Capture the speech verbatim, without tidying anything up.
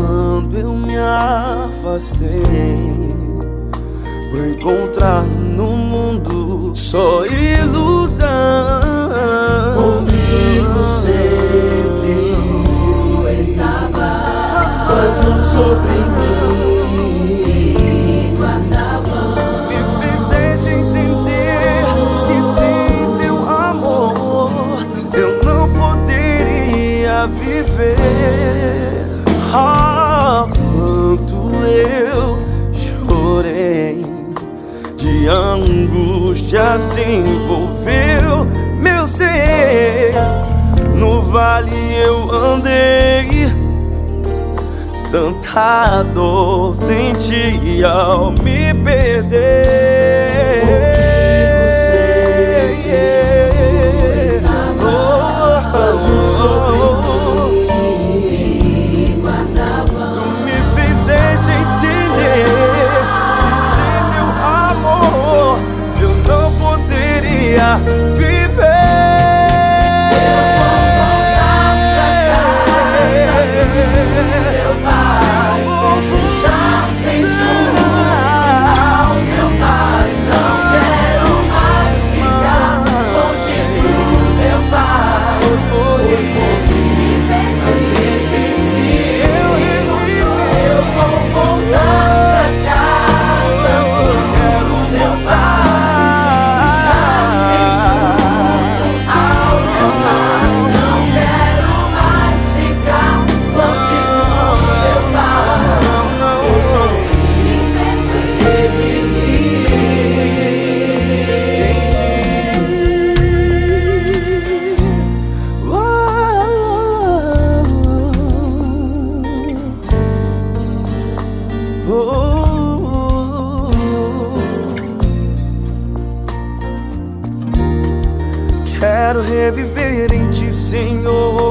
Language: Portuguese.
quando eu me afastei pra encontrar no mundo só ilusão. Comigo sempre tu estavas, mas não sobre mim guardava. Me fizeste entender que sem teu amor eu não poderia viver. Ah, quanto eu chorei, de angústia se envolveu meu ser. No vale eu andei, tanta dor senti ao me perder. Comigo sempre estava, mas não sobre mim guardava. Tu me fizeste entender que sem teu amor eu não poderia viver. Quero reviver em ti, Senhor.